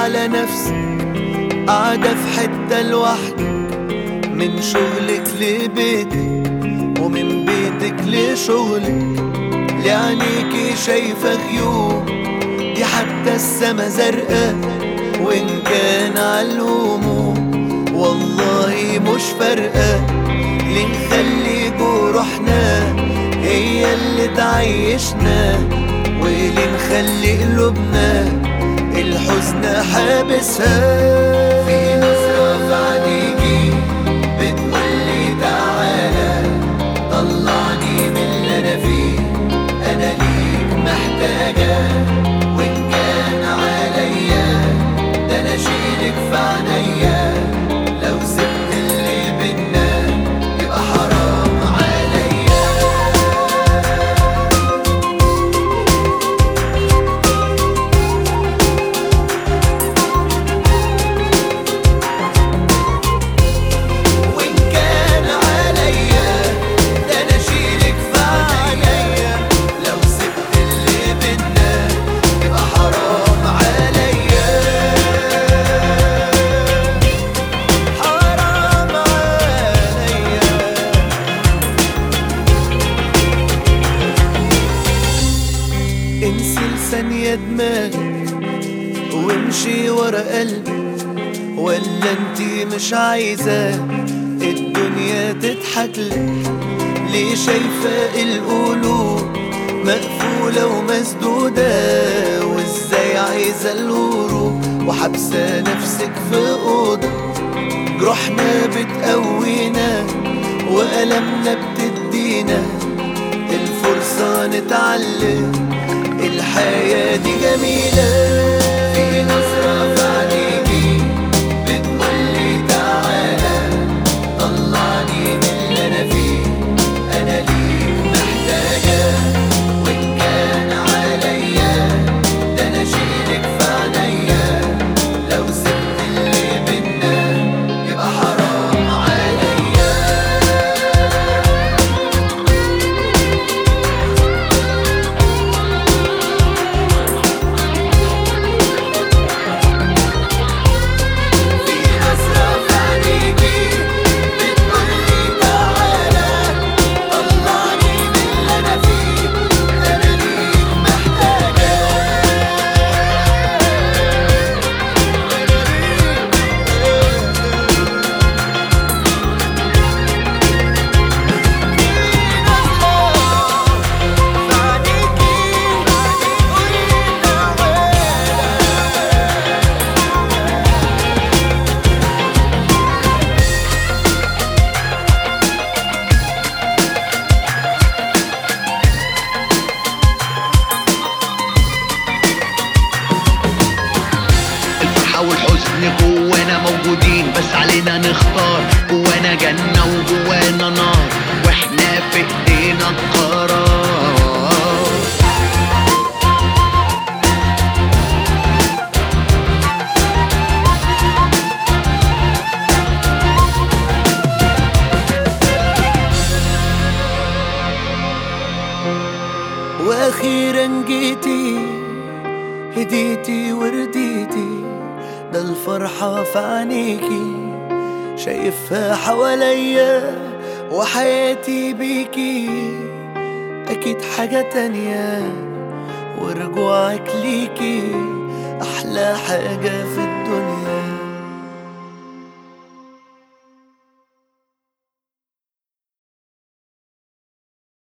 على نفسك قاعدة في حتة لوحدك، من شغلك لبيتك ومن بيتك لشغلك، لعينيكي شايفة غيوم، دي حتى السما زرقاء وإن كان عالهموم والله مش فارقة. ليه نخلي جروحنا هي اللي تعيشنا، وليه نخلي قلوبنا الحزن حابسها؟ في نظرة في عينيكي بتقولي تعالى طلعني من اللي أنا فيه، أنا ليك محتاجة وإن كان عليا ده أنا أشيلك في عينيا، لو سبت اللي بينا يبقى حرام عليا. وإن كان عليا ده أنا أشيلك في عينيا، لو سبت اللي بينا يبقى حرام عليا، حرام عليا. انسي لثانية دماغك وامشي ورا قلبك، ولا انتي مش عايزة الدنيا تضحكلك؟ ليه شايفة القلوب مقفولة ومسدودة، وازاي عايزة الهروب وحبسة نفسك في أوضة؟ جروحنا بتقوينا وألمنا بتدينا الفرصة نتعلم الحياة دي جميلة. في نظرة في عينيكي بتقولي تعالى طلعني من اللي أنا فيه، أنا ليك محتاجة وإن كان عليا ده أنا أشيلك في عينيا، لو سبت اللي بينا يبقى حرام عليا. في نظرة في عينيكي بتقولي تعالى طلعني من اللي أنا فيه، أنا ليك محتاجة. الفرحة والحزن جوانا موجودين، بس علينا نختار، جوانا جنة وجوانا نار، واحنا في ايدينا القرار. واخيرا جيتي هديتي ورديتي، ده الفرحة في عينيكي شايفها حواليا، وحياتي بيكي اكيد حاجة تانية، ورجوعك ليكي احلى حاجة في